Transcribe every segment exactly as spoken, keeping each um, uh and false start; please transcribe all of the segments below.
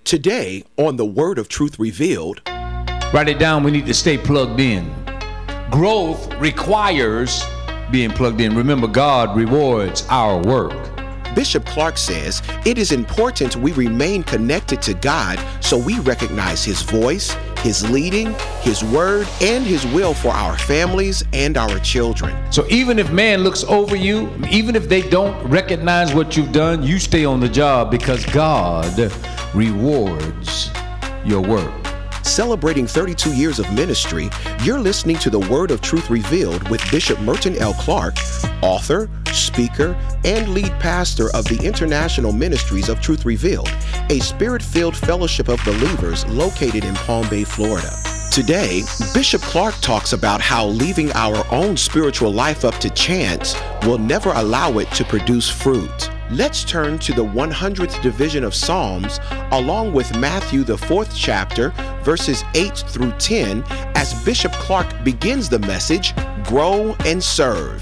Today on the Word of Truth Revealed. Write it down. We need to stay plugged in. Growth requires being plugged in. Remember, God rewards our work. Bishop Clark says it is important we remain connected to God so we recognize His voice, His leading, His word, and His will for our families and our children. So even if man looks over you, even if they don't recognize what you've done, you stay on the job because God rewards your work. Celebrating thirty-two years of ministry, you're listening to the Word of Truth Revealed with Bishop Merton L. Clark, author, speaker, and lead pastor of the International Ministries of Truth Revealed, a spirit-filled fellowship of believers located in Palm Bay, Florida. Today, Bishop Clark talks about how leaving our own spiritual life up to chance will never allow it to produce fruit. Let's turn to the one hundredth division of Psalms, along with Matthew, the fourth chapter, verses eight through ten, as Bishop Clark begins the message, Grow and Serve.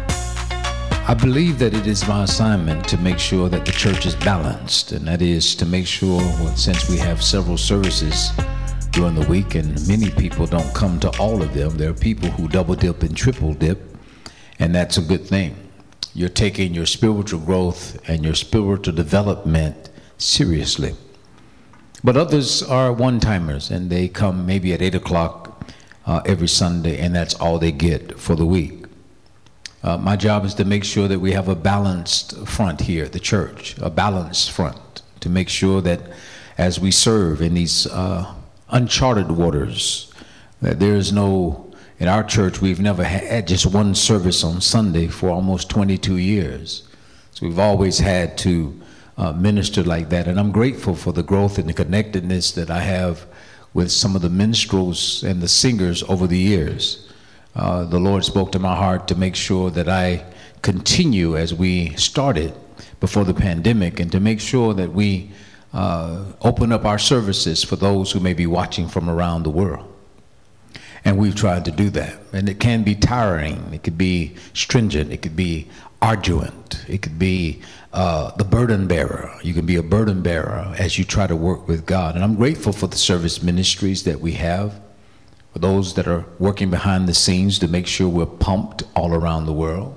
I believe that it is my assignment to make sure that the church is balanced, and that is to make sure, well, since we have several services during the week and many people don't come to all of them, there are people who double dip and triple dip, and that's a good thing. You're taking your spiritual growth and your spiritual development seriously. But others are one-timers, and they come maybe at eight o'clock uh, every Sunday, and that's all they get for the week. Uh, my job is to make sure that we have a balanced front here at the church, a balanced front, to make sure that as we serve in these uh, uncharted waters, that there is no... In our church, we've never had just one service on Sunday for almost twenty-two years. So we've always had to uh, minister like that. And I'm grateful for the growth and the connectedness that I have with some of the minstrels and the singers over the years. Uh, the Lord spoke to my heart to make sure that I continue as we started before the pandemic, and to make sure that we uh, open up our services for those who may be watching from around the world. And we've tried to do that. And it can be tiring. It could be stringent. It could be arduent. It could be uh, the burden bearer. You can be a burden bearer as you try to work with God. And I'm grateful for the service ministries that we have, for those that are working behind the scenes to make sure we're pumped all around the world.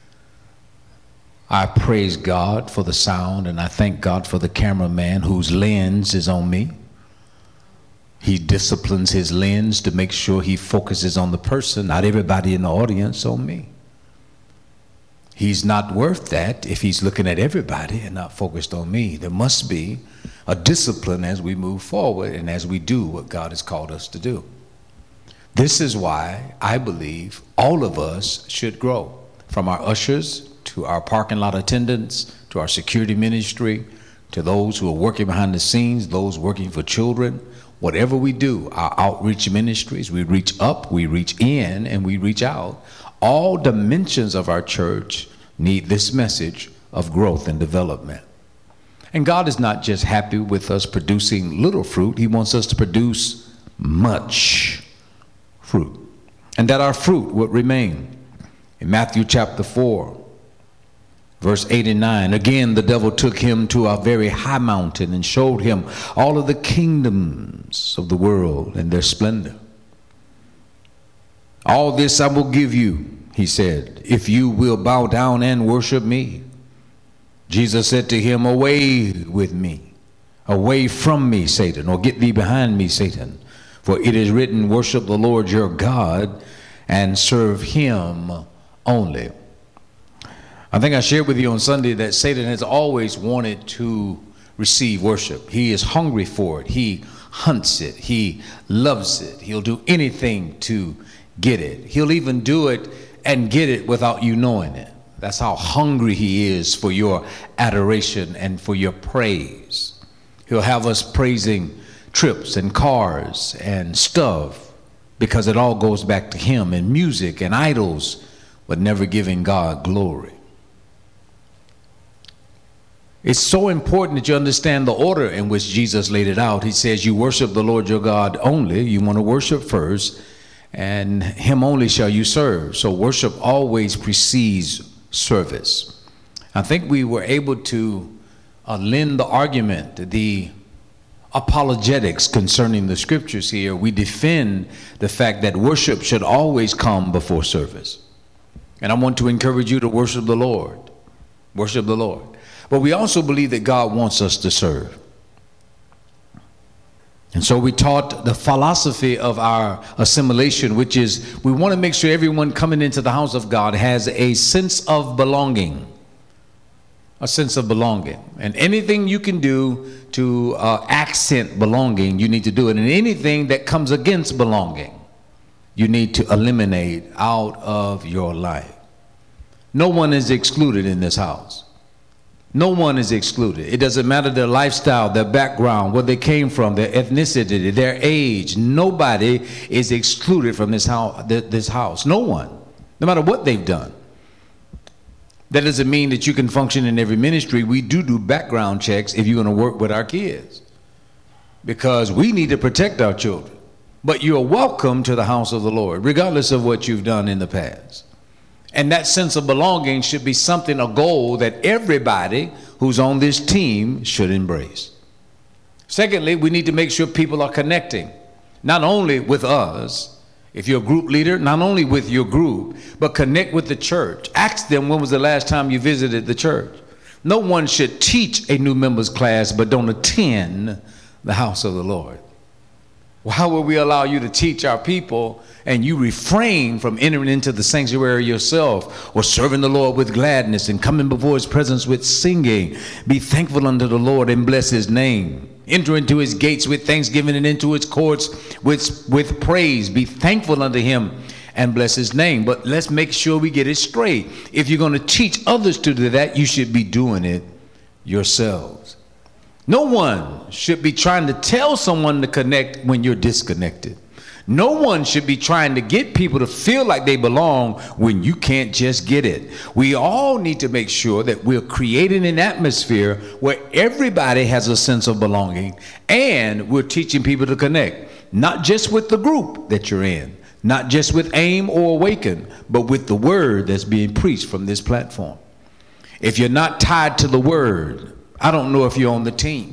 I praise God for the sound, and I thank God for the cameraman whose lens is on me. He disciplines his lens to make sure he focuses on the person, not everybody in the audience, on me. He's not worth that if he's looking at everybody and not focused on me. There must be a discipline as we move forward and as we do what God has called us to do. This is why I believe all of us should grow, from our ushers to our parking lot attendants to our security ministry to those who are working behind the scenes, those working for children. Whatever we do, our outreach ministries, we reach up, we reach in, and we reach out. All dimensions of our church need this message of growth and development. And God is not just happy with us producing little fruit. He wants us to produce much fruit, and that our fruit would remain. In Matthew chapter four, verse eight and nine, again, the devil took him to a very high mountain and showed him all of the kingdoms of the world and their splendor. All this I will give you, he said, if you will bow down and worship me. Jesus said to him, away with me, away from me, Satan, or get thee behind me, Satan. For it is written, worship the Lord your God and serve him only. I think I shared with you on Sunday that Satan has always wanted to receive worship. He is hungry for it. He hunts it. He loves it. He'll do anything to get it. He'll even do it and get it without you knowing it. That's how hungry he is for your adoration and for your praise. He'll have us praising trips and cars and stuff because it all goes back to him, and music and idols, but never giving God glory. It's so important that you understand the order in which Jesus laid it out. He says you worship the Lord your God only. You want to worship first, and him only shall you serve. So worship always precedes service. I think we were able to uh, lend the argument, the apologetics concerning the scriptures here. We defend the fact that worship should always come before service. And I want to encourage you to worship the Lord. Worship the Lord. But we also believe that God wants us to serve. And so we taught the philosophy of our assimilation, which is we want to make sure everyone coming into the house of God has a sense of belonging. A sense of belonging. And anything you can do to uh, accent belonging, you need to do it. And anything that comes against belonging, you need to eliminate out of your life. No one is excluded in this house. No one is excluded. It doesn't matter their lifestyle, their background, where they came from, their ethnicity, their age. Nobody is excluded from this house. This house. No one, no matter what they've done. That doesn't mean that you can function in every ministry. We do do background checks if you're going to work with our kids, because we need to protect our children. But you're welcome to the house of the Lord, regardless of what you've done in the past. And that sense of belonging should be something, a goal that everybody who's on this team should embrace. Secondly, we need to make sure people are connecting, not only with us, if you're a group leader, not only with your group, but connect with the church. Ask them, when was the last time you visited the church? No one should teach a new members class but don't attend the house of the Lord. Why would we allow you to teach our people and you refrain from entering into the sanctuary yourself, or serving the Lord with gladness and coming before his presence with singing? Be thankful unto the Lord and bless his name. Enter into his gates with thanksgiving and into his courts with, with praise. Be thankful unto him and bless his name. But let's make sure we get it straight. If you're going to teach others to do that, you should be doing it yourselves. No one should be trying to tell someone to connect when you're disconnected. No one should be trying to get people to feel like they belong when you can't just get it. We all need to make sure that we're creating an atmosphere where everybody has a sense of belonging, and we're teaching people to connect, not just with the group that you're in, not just with AIM or Awaken, but with the word that's being preached from this platform. If you're not tied to the word, I don't know if you're on the team.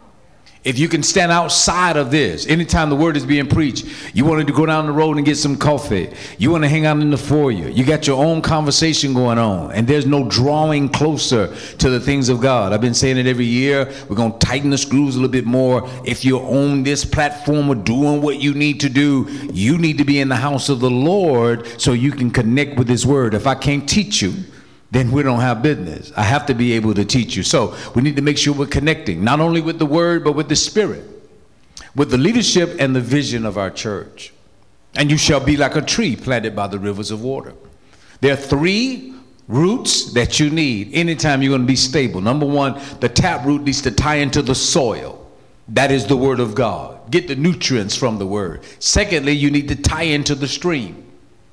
If you can stand outside of this, anytime the word is being preached, you wanted to go down the road and get some coffee, you want to hang out in the foyer, you got your own conversation going on, and there's no drawing closer to the things of God. I've been saying it every year. We're going to tighten the screws a little bit more. If you're on this platform or doing what you need to do, you need to be in the house of the Lord so you can connect with his word. If I can't teach you, then we don't have business. I have to be able to teach you. So we need to make sure we're connecting, not only with the word, but with the spirit, with the leadership and the vision of our church. And you shall be like a tree planted by the rivers of water. There are three roots that you need anytime you're going to be stable. Number one, the tap root needs to tie into the soil. That is the word of God. Get the nutrients from the word. Secondly, you need to tie into the stream,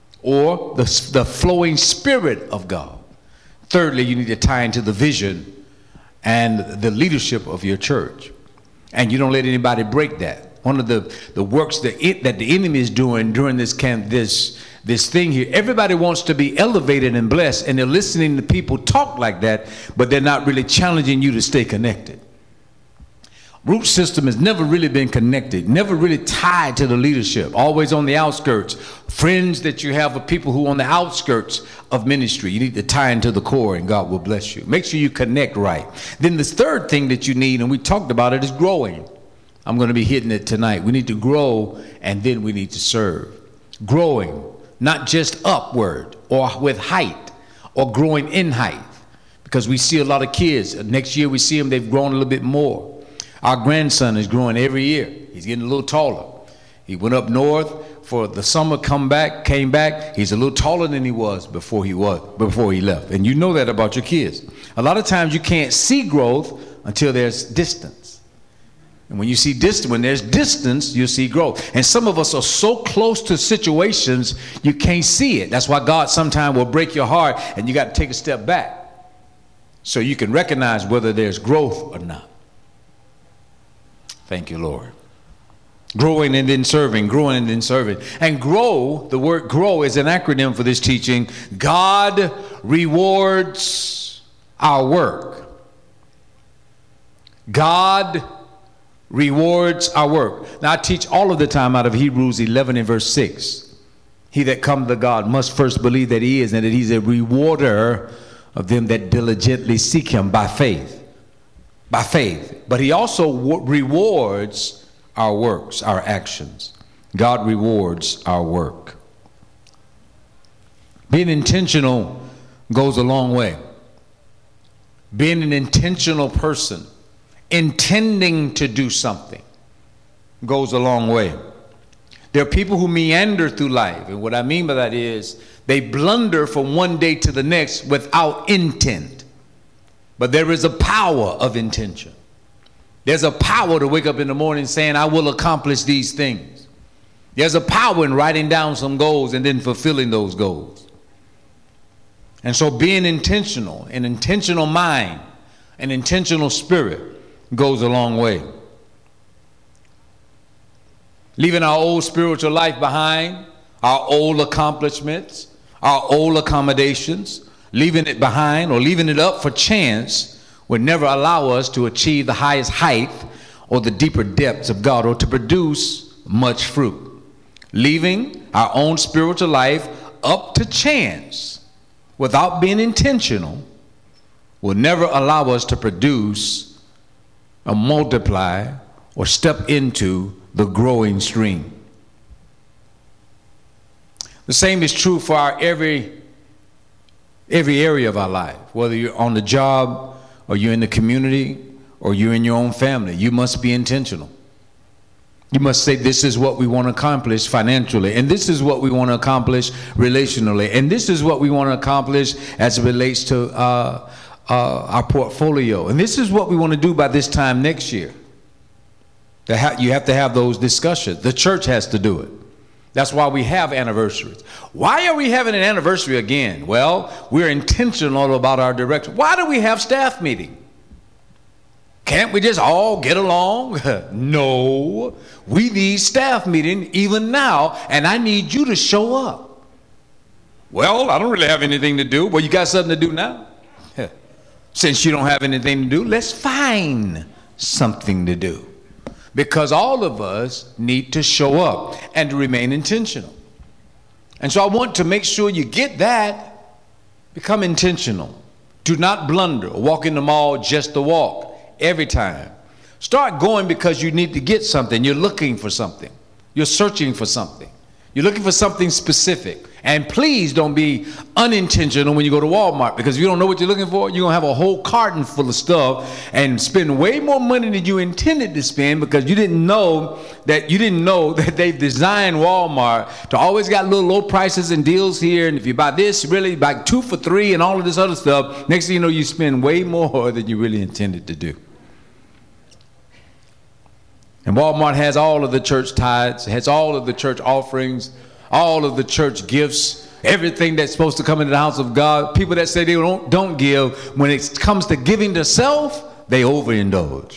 or the, the flowing spirit of God. Thirdly, you need to tie into the vision and the leadership of your church. And you don't let anybody break that. One of the, the works that, it, that the enemy is doing during this camp, this, this thing here, everybody wants to be elevated and blessed, and they're listening to people talk like that, but they're not really challenging you to stay connected. Root system has never really been connected, never really tied to the leadership, always on the outskirts. Friends that you have are people who are on the outskirts of ministry. You need to tie into the core and God will bless you. Make sure you connect right. Then the third thing that you need, and we talked about it, is growing. I'm going to be hitting it tonight. We need to grow, and then we need to serve. Growing, not just upward or with height, or growing in height, because we see a lot of kids. Next year we see them, they've grown a little bit more. Our grandson is growing every year. He's getting a little taller. He went up north for the summer, come back, came back. He's a little taller than he was before he was before he left. And you know that about your kids. A lot of times you can't see growth until there's distance. And when you see distance, when there's distance, you'll see growth. And some of us are so close to situations you can't see it. That's why God sometimes will break your heart, and you got to take a step back so you can recognize whether there's growth or not. Thank you, Lord. Growing and then serving, growing and then serving. And grow, the word grow is an acronym for this teaching. God rewards our work. God rewards our work. Now I teach all of the time out of Hebrews eleven and verse six. He that cometh to God must first believe that he is, and that he's a rewarder of them that diligently seek him by faith. By faith. But he also rewards our works, our actions. God rewards our work. Being intentional goes a long way. Being an intentional person, intending to do something, goes a long way. There are people who meander through life, and what I mean by that is they blunder from one day to the next without intent. But there is a power of intention. There's a power to wake up in the morning saying, I will accomplish these things. There's a power in writing down some goals and then fulfilling those goals. And so being intentional, an intentional mind, an intentional spirit goes a long way. Leaving our old spiritual life behind, our old accomplishments, our old accommodations, leaving it behind or leaving it up for chance would never allow us to achieve the highest height or the deeper depths of God or to produce much fruit. Leaving our own spiritual life up to chance without being intentional will never allow us to produce or multiply or step into the growing stream. The same is true for our every every area of our life, whether you're on the job or you're in the community or you're in your own family. You must be intentional. You must say, this is what we want to accomplish financially, and this is what we want to accomplish relationally, and this is what we want to accomplish as it relates to uh, uh, our portfolio, and this is what we want to do by this time next year. You have to have those discussions. The church has to do it. That's why we have anniversaries. Why are we having an anniversary again? Well, we're intentional about our direction. Why do we have staff meeting? Can't we just all get along? No, we need staff meeting even now, and I need you to show up. Well, I don't really have anything to do. Well, you got something to do now? Since you don't have anything to do, let's find something to do. Because all of us need to show up and to remain intentional. And so I want to make sure you get that. Become intentional. Do not blunder. Walk in the mall just to walk every time. Start going because you need to get something. You're looking for something. You're searching for something. You're looking for something specific. And please don't be unintentional when you go to Walmart, because if you don't know what you're looking for, you're going to have a whole carton full of stuff and spend way more money than you intended to spend because you didn't know that you didn't know that they've designed Walmart to always got little low prices and deals here. And if you buy this, really buy two for three and all of this other stuff, next thing you know, you spend way more than you really intended to do. And Walmart has all of the church tithes, has all of the church offerings, all of the church gifts, everything that's supposed to come into the house of God. People that say they don't, don't give, when it comes to giving to self, they overindulge.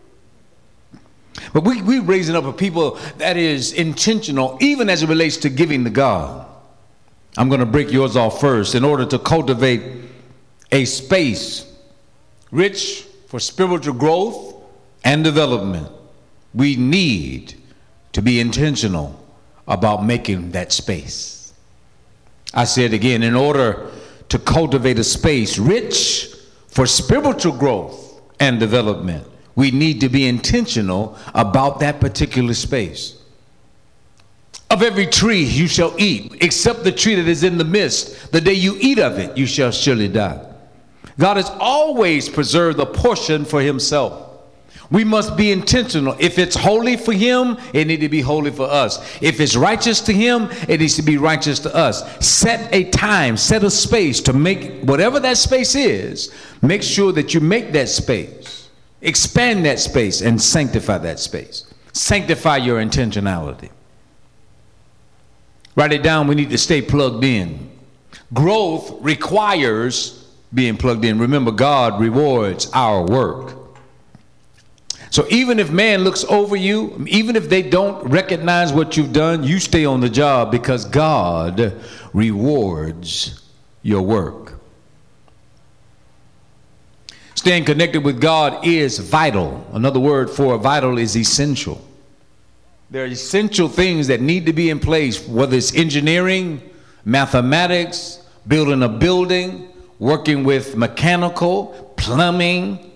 But we, we're raising up a people that is intentional, even as it relates to giving to God. I'm going to break yours off first. In order to cultivate a space rich for spiritual growth and development, we need to be intentional about making that space. I said again, in order to cultivate a space rich for spiritual growth and development, we need to be intentional about that particular space. Of every tree you shall eat, except the tree that is in the midst. The day you eat of it, you shall surely die. God has always preserved a portion for himself. We must be intentional. If it's holy for him, it needs to be holy for us. If it's righteous to him, it needs to be righteous to us. Set a time, set a space to make whatever that space is. Make sure that you make that space, expand that space, and sanctify that space. Sanctify your intentionality. Write it down. We need to stay plugged in. Growth requires being plugged in. Remember, God rewards our work. So even if man looks over you, even if they don't recognize what you've done, you stay on the job because God rewards your work. Staying connected with God is vital. Another word for vital is essential. There are essential things that need to be in place, whether it's engineering, mathematics, building a building, working with mechanical, plumbing,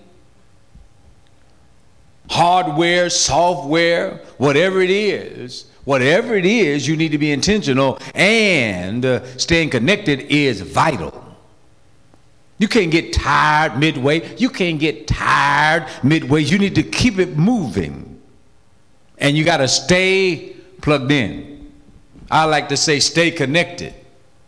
hardware, software, whatever it is, whatever it is, you need to be intentional, and uh, staying connected is vital. You can't get tired midway. You can't get tired midway. You need to keep it moving. And you got to stay plugged in. I like to say stay connected.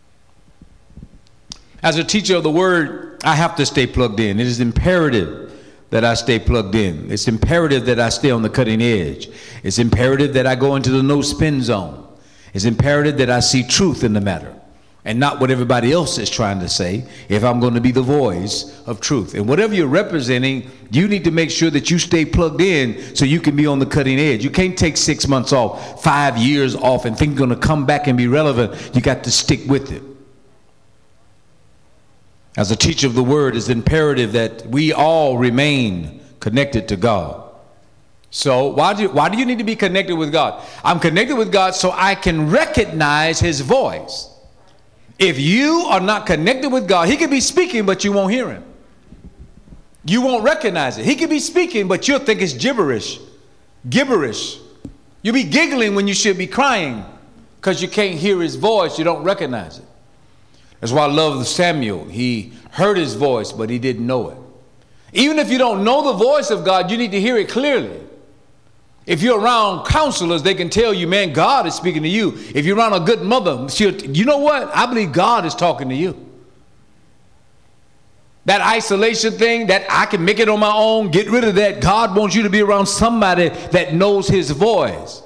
As a teacher of the word, I have to stay plugged in. It is imperative that I stay plugged in. It's imperative that I stay on the cutting edge. It's imperative that I go into the no spin zone. It's imperative that I see truth in the matter and not what everybody else is trying to say, if I'm going to be the voice of truth. And whatever you're representing, you need to make sure that you stay plugged in so you can be on the cutting edge. You can't take six months off, five years off, and think you're going to come back and be relevant. You got to stick with it. As a teacher of the word, it's imperative that we all remain connected to God. So why do, why do you need to be connected with God? I'm connected with God so I can recognize his voice. If you are not connected with God, he could be speaking, but you won't hear him. You won't recognize it. He could be speaking, but you'll think it's gibberish. Gibberish. You'll be giggling when you should be crying because you can't hear his voice. You don't recognize it. That's why I love Samuel. He heard his voice, but he didn't know it. Even if you don't know the voice of God, you need to hear it clearly. If you're around counselors, they can tell you, man, God is speaking to you. If you're around a good mother, she'll, you know what? I believe God is talking to you. That isolation thing, that I can make it on my own, get rid of that. God wants you to be around somebody that knows his voice.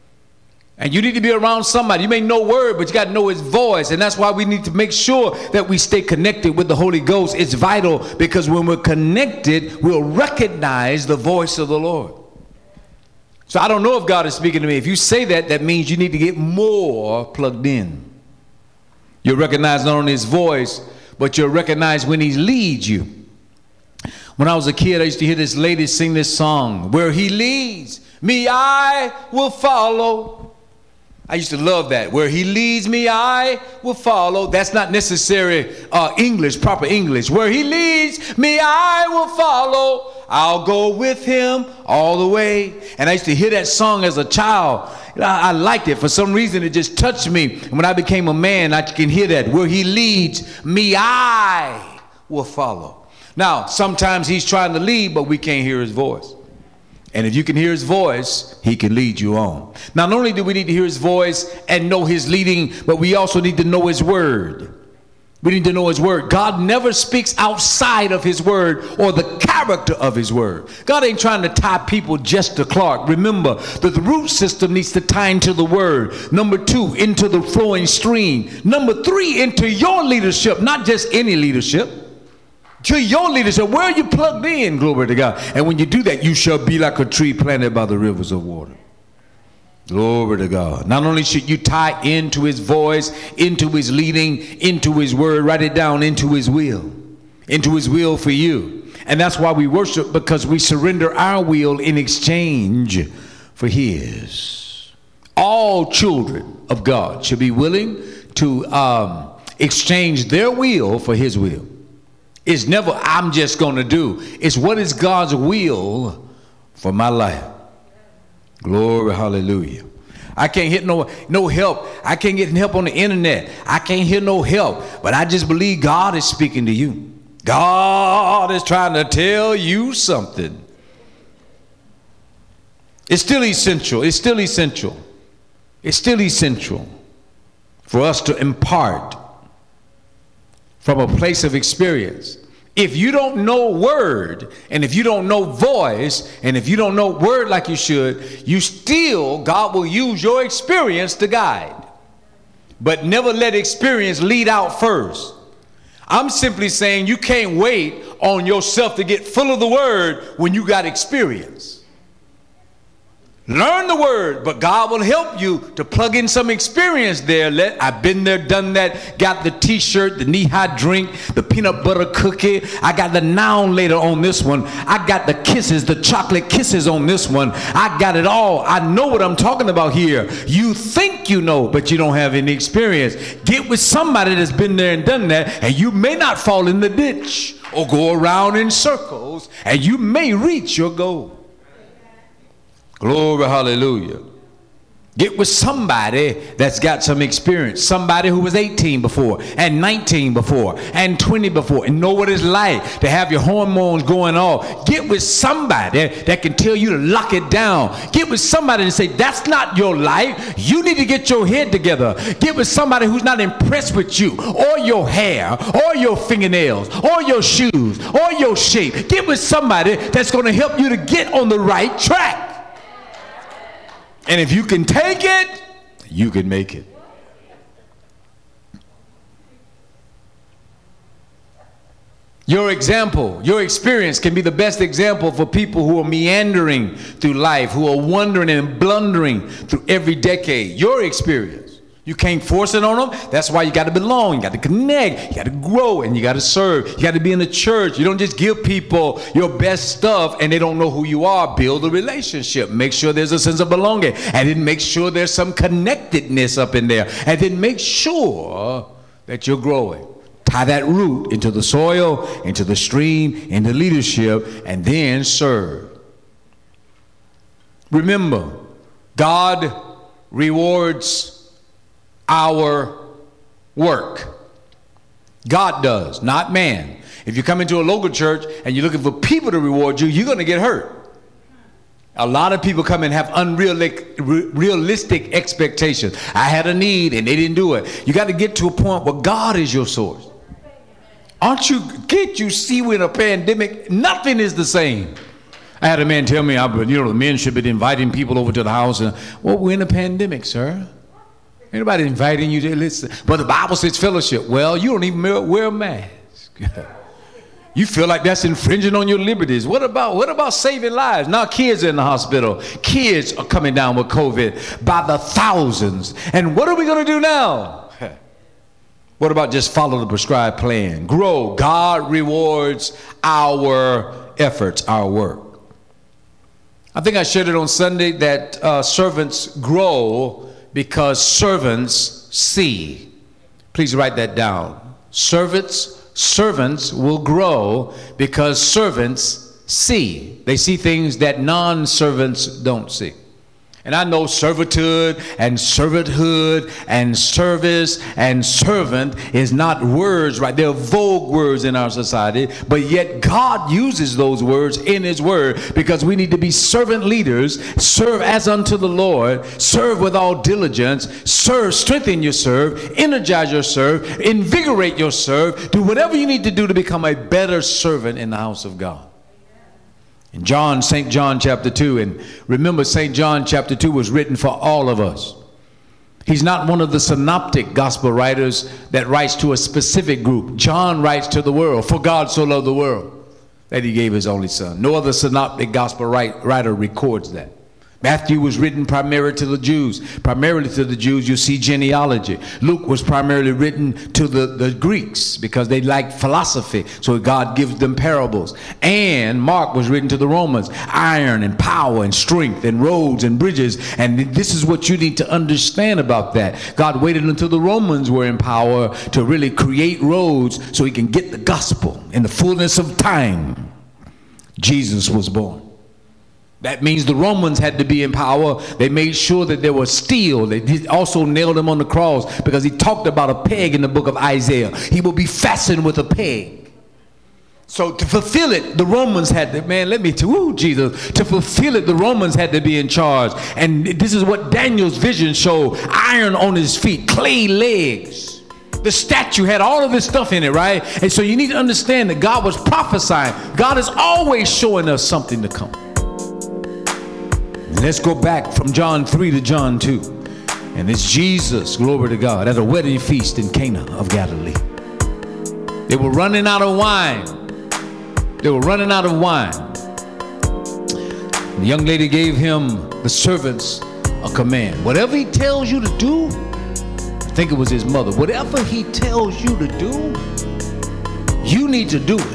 And you need to be around somebody. You may know word, but you got to know his voice. And that's why we need to make sure that we stay connected with the Holy Ghost. It's vital because when we're connected, we'll recognize the voice of the Lord. So I don't know if God is speaking to me. If you say that, that means you need to get more plugged in. You'll recognize not only his voice, but you'll recognize when he leads you. When I was a kid, I used to hear this lady sing this song, where he leads me, I will follow. I used to love that. Where he leads me, I will follow. That's not necessary uh, English, proper English. Where he leads me, I will follow. I'll go with him all the way. And I used to hear that song as a child. I, I liked it. For some reason, it just touched me. And when I became a man, I can hear that. Where he leads me, I will follow. Now, sometimes he's trying to lead, but we can't hear his voice. And if you can hear his voice, he can lead you on. Now, not only do we need to hear his voice and know his leading, but we also need to know his word. We need to know his word. God never speaks outside of his word or the character of his word. God ain't trying to tie people just to Clark. Remember that the root system needs to tie into the word. Number two, into the flowing stream. Number three, into your leadership, not just any leadership. To your leadership, where are you plugged in? Glory to God. And when you do that, you shall be like a tree planted by the rivers of water. Glory to God. Not only should you tie into his voice, into his leading, into his word, write it down, into his will, into his will for you. And that's why we worship, because we surrender our will in exchange for his. All children of God should be willing to um, exchange their will for his will. It's never, I'm just going to do. It's what is God's will for my life. Glory, hallelujah. I can't get no, no help. I can't get help on the internet. I can't hear no help. But I just believe God is speaking to you. God is trying to tell you something. It's still essential. It's still essential. It's still essential for us to impart from a place of experience. If you don't know word, and if you don't know voice, and if you don't know word like you should, you still, God will use your experience to guide. But never let experience lead out first. I'm simply saying you can't wait on yourself to get full of the word when you got experience. Learn the word, but God will help you to plug in some experience there. Let I've been there, done that, got the t-shirt, the knee-high drink, the peanut butter cookie. I got the noun later on this one. I got the kisses, the chocolate kisses on this one. I got it all. I know what I'm talking about here. You think you know, but you don't have any experience. Get with somebody that's been there and done that, and you may not fall in the ditch or go around in circles, and you may reach your goal. Glory, hallelujah. Get with somebody that's got some experience. Somebody who was eighteen before, and nineteen before, and twenty before, and know what it's like to have your hormones going off. Get with somebody that can tell you to lock it down. Get with somebody and say, that's not your life. You need to get your head together. Get with somebody who's not impressed with you, or your hair, or your fingernails, or your shoes, or your shape. Get with somebody that's going to help you to get on the right track. And if you can take it, you can make it. Your example, your experience can be the best example for people who are meandering through life, who are wandering and blundering through every decade. Your experience. You can't force it on them. That's why you got to belong. You got to connect. You got to grow, and you got to serve. You got to be in the church. You don't just give people your best stuff and they don't know who you are. Build a relationship. Make sure there's a sense of belonging, and then make sure there's some connectedness up in there, and then make sure that you're growing. Tie that root into the soil, into the stream, into leadership, and then serve. Remember, God rewards our work. God does, not man. If you come into a local church and you're looking for people to reward you, you're going to get hurt. A lot of people come and have unrealistic expectations. I had a need and they didn't do it. You got to get to a point where God is your source. Aren't you, can't you see we're in a pandemic? Nothing is the same. I had a man tell me, you know, the men should be inviting people over to the house. And, well, we're in a pandemic, sir. Anybody inviting you to listen? But the Bible says fellowship. Well, you don't even wear a mask. You feel like that's infringing on your liberties. What about what about saving lives? Now kids are in the hospital. Kids are coming down with COVID by the thousands. And what are we going to do now? What about just follow the prescribed plan? Grow. God rewards our efforts, our work. I think I shared it on Sunday that uh, servants grow because servants see. Please write that down. Servants, servants will grow because servants see. They see things that non-servants don't see. And I know servitude and servanthood and service and servant is not words, right? They're vogue words in our society, but yet God uses those words in his word because we need to be servant leaders, serve as unto the Lord, serve with all diligence, serve, strengthen your serve, energize your serve, invigorate your serve, do whatever you need to do to become a better servant in the house of God. In John, Saint John chapter two, and remember Saint John chapter two was written for all of us. He's not one of the synoptic gospel writers that writes to a specific group. John writes to the world, for God so loved the world that he gave his only son. No other synoptic gospel writer records that. Matthew was written primarily to the Jews. Primarily to the Jews, you see genealogy. Luke was primarily written to the, the Greeks because they liked philosophy, so God gives them parables. And Mark was written to the Romans. Iron and power and strength and roads and bridges. And this is what you need to understand about that. God waited until the Romans were in power to really create roads so he can get the gospel. In the fullness of time, Jesus was born. That means the Romans had to be in power. They made sure that there was steel. They also nailed him on the cross because he talked about a peg in the book of Isaiah. He will be fastened with a peg. So to fulfill it, the Romans had to, man, let me tell you, Jesus, to fulfill it, the Romans had to be in charge. And this is what Daniel's vision showed. Iron on his feet, clay legs. The statue had all of this stuff in it, right? And so you need to understand that God was prophesying. God is always showing us something to come. Let's go back from John three to John two. And it's Jesus, glory to God, at a wedding feast in Cana of Galilee. They were running out of wine. They were running out of wine. The young lady gave him, the servants, a command. Whatever he tells you to do, I think it was his mother, whatever he tells you to do, you need to do it.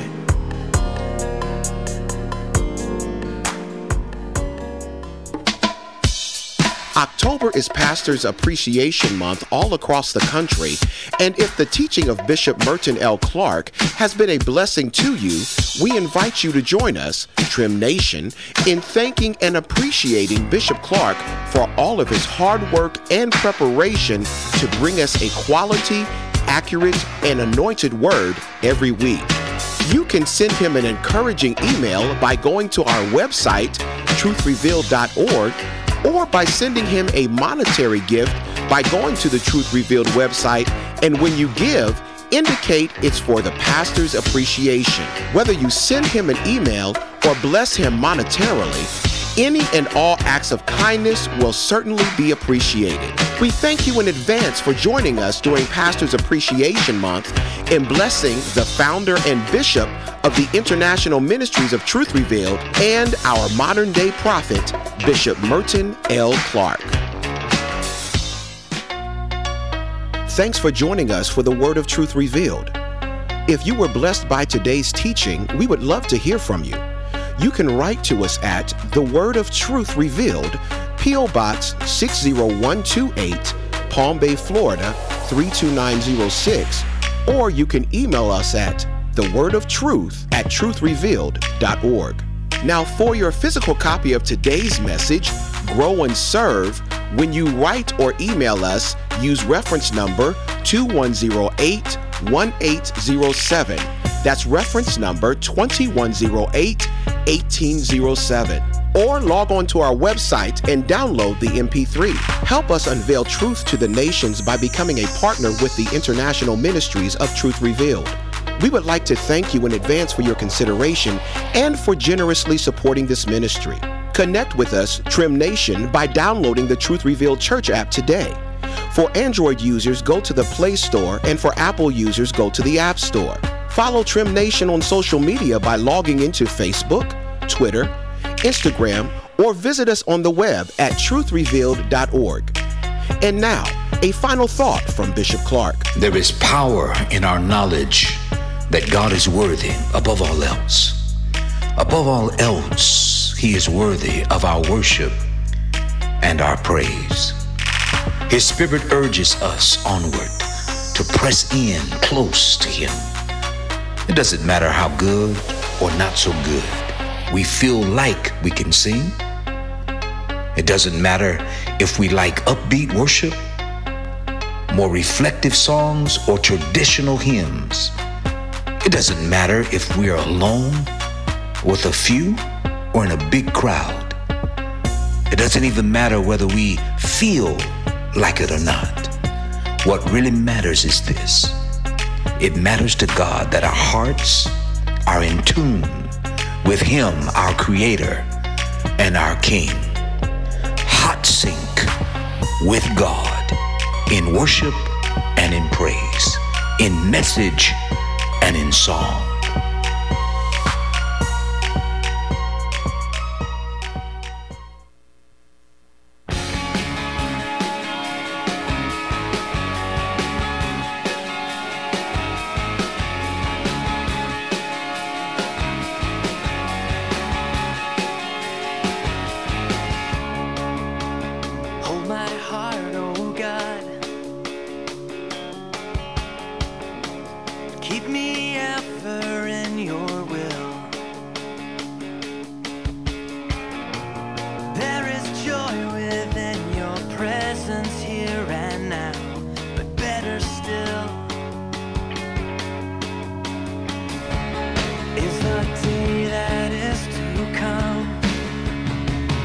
October is Pastors Appreciation Month all across the country, and if the teaching of Bishop Merton L. Clark has been a blessing to you, we invite you to join us, Trim Nation, in thanking and appreciating Bishop Clark for all of his hard work and preparation to bring us a quality, accurate, and anointed word every week. You can send him an encouraging email by going to our website, truth revealed dot org, or by sending him a monetary gift by going to the Truth Revealed website, and when you give, indicate it's for the pastor's appreciation. Whether you send him an email or bless him monetarily, any and all acts of kindness will certainly be appreciated. We thank you in advance for joining us during Pastors Appreciation Month in blessing the founder and bishop of the International Ministries of Truth Revealed and our modern-day prophet, Bishop Merton L. Clark. Thanks for joining us for the Word of Truth Revealed. If you were blessed by today's teaching, we would love to hear from you. You can write to us at The Word of Truth Revealed, P O. Box six zero one two eight, Palm Bay, Florida three two nine zero six, or you can email us at the word of truth at truth revealed dot org. Now, for your physical copy of today's message, Grow and Serve, when you write or email us, use reference number two one zero eight, one eight zero seven. That's reference number two one zero eight, one eight zero seven. Or log on to our website and download the M P three. Help us unveil truth to the nations by becoming a partner with the International Ministries of Truth Revealed. We would like to thank you in advance for your consideration and for generously supporting this ministry. Connect with us, Trim Nation, by downloading the Truth Revealed Church app today. For Android users, go to the Play Store, and for Apple users, go to the App Store. Follow Trim Nation on social media by logging into Facebook, Twitter, Instagram, or visit us on the web at truth revealed dot org. And now, a final thought from Bishop Clark. There is power in our knowledge that God is worthy above all else. Above all else, He is worthy of our worship and our praise. His Spirit urges us onward to press in close to Him. It doesn't matter how good or not so good we feel like we can sing. It doesn't matter if we like upbeat worship, more reflective songs, or traditional hymns. It doesn't matter if we're alone with a few or in a big crowd. It doesn't even matter whether we feel like it or not. What really matters is this. It matters to God that our hearts are in tune with Him, our Creator and our King. Hot sync with God in worship and in praise, in message and in song. Keep me ever in your